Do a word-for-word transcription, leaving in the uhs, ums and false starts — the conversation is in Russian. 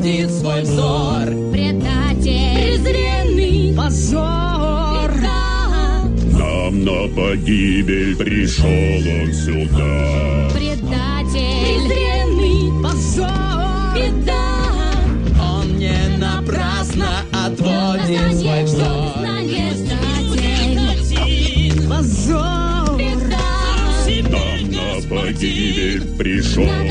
отводит свой взор. Предатель, презренный, позор. беда. Нам на погибель пришел он сюда. Предатель, презренный, Позор. беда. Он не напрасно отводит свой взор. Позор. Беда. Нам на погибель пришел